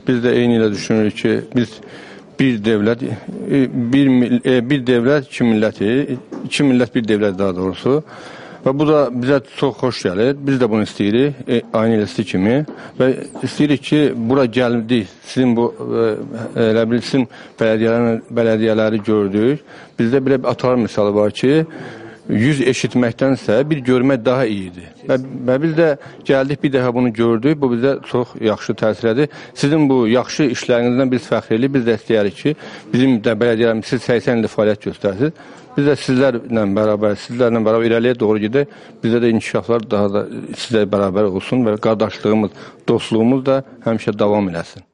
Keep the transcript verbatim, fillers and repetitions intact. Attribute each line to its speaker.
Speaker 1: Biz də eyni ilə düşünürük ki, biz bir dövlət, bir, bir dövlət, iki milləti, iki millət bir dövlət daha doğrusu. Və bu da bizə çox xoş gəlir. Biz də bunu istəyirik, e, aynı eləsi kimi. Və istəyirik ki, bura gəldik, sizin bu, e, elə bil, sizin bələdiyyələri, bələdiyyələri gördük. Bizdə bir atar misalı var ki, yüz eşitməkdənsə bir görmək daha iyidir. Və, və biz də gəldik, bir dəfə bunu gördük, bu bizə çox yaxşı təsir edir. Sizin bu yaxşı işlərinizdən biz fəxr edirik, biz də istəyirik ki, bizim də bələdiyyələrimiz siz səksən ildə fəaliyyət göstərsiniz. Biz də sizlərlə bərabər, sizlərlə bərabər irəliyə doğru gedək. Bizdə də inkişaflar daha da sizlə bərabər olsun və qardaşlığımız, dostluğumuz da həmişə davam eləsin.